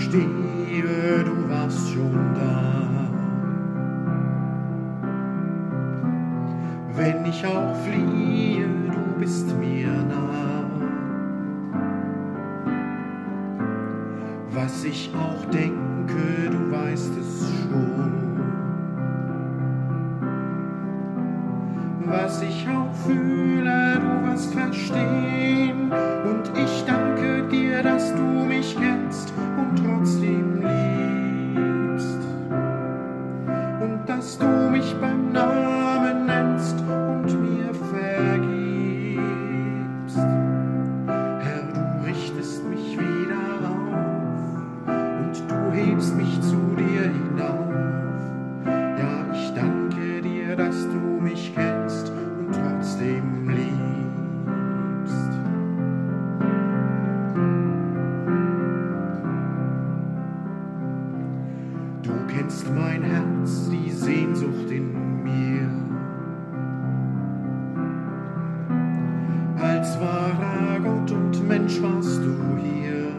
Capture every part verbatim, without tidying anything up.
stehe, du warst schon da. Wenn ich auch fliehe, du bist mir nah. Was ich auch denke, du weißt es schon. Was ich auch fühle, du wirst verstehen. Und ich danke dir, dass du mich kennst und trotzdem liebst. Und dass du mich beim Namen nennst und mir vergibst. Herr, du richtest mich wieder auf und du hebst mich zu dir hinauf. Ja, ich danke dir, dass du mich kennst und trotzdem liebst. Du kennst mein Herz, die Sehnsucht in mir. Als wahrer Gott und Mensch warst du hier.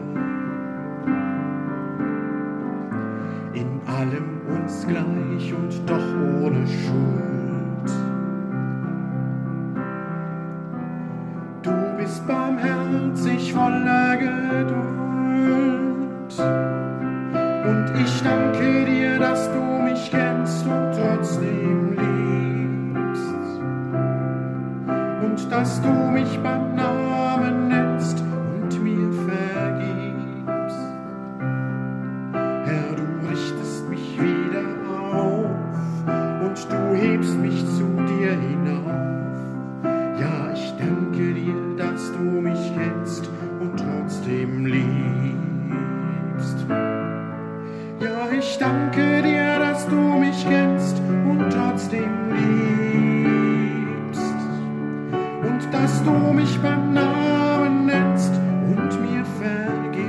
In allem uns gleich und doch ohne Schuld. Du bist barmherzig, voller Geduld. Und ich danke dir, dass du mich kennst und trotzdem liebst. Und dass du mich beim Namen nennst und mir vergibst. Herr, du richtest mich wieder auf und du hebst mich zu dir hinauf. Ja, ich danke dir, dass du mich kennst und trotzdem liebst. Ja, ich danke dir, dass du mich kennst und trotzdem liebst. Und dass du mich beim Namen nennst und mir vergibst.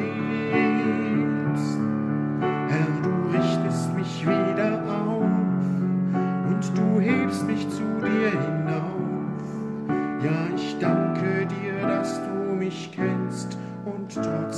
Herr, du richtest mich wieder auf und du hebst mich zu dir hinauf. Ja, ich danke dir, dass du mich kennst und trotzdem